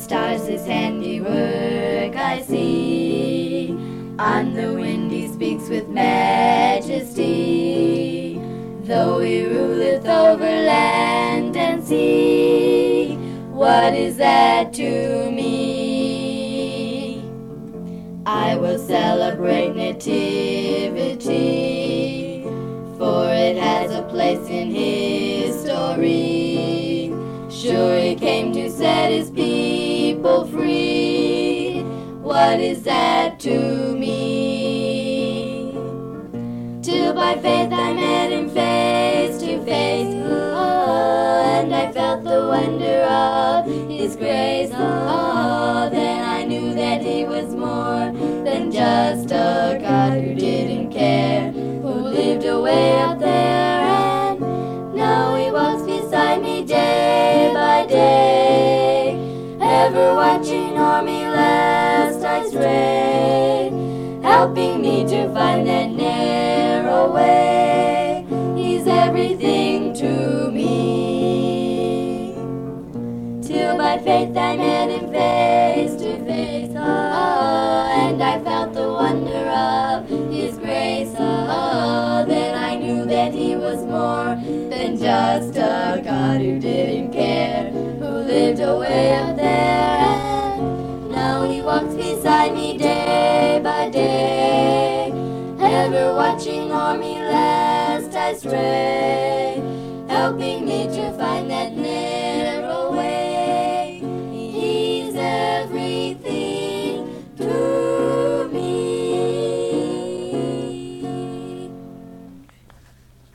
stars his handiwork I see. On the wind he speaks with majesty, though he ruleth over land and sea. What is that to me? I will celebrate nativity, for it has a place in history. Sure, he came to set his people free. What is that to me? Till by faith I met him face to face, and I felt the wonder of his grace. Then I knew that he was more than just a God who didn't care, who lived away up there, and now he walks beside me day by day, ever watching o'er me lest I stray, helping me to find that narrow way. He's everything to me. Till by faith I met him face to face, and I felt the wonder of his grace. Then I knew that he was more than just a God who didn't care, who lived away up there, and now he walks beside me day by day, ever watching o'er me lest I stray, helping me to find that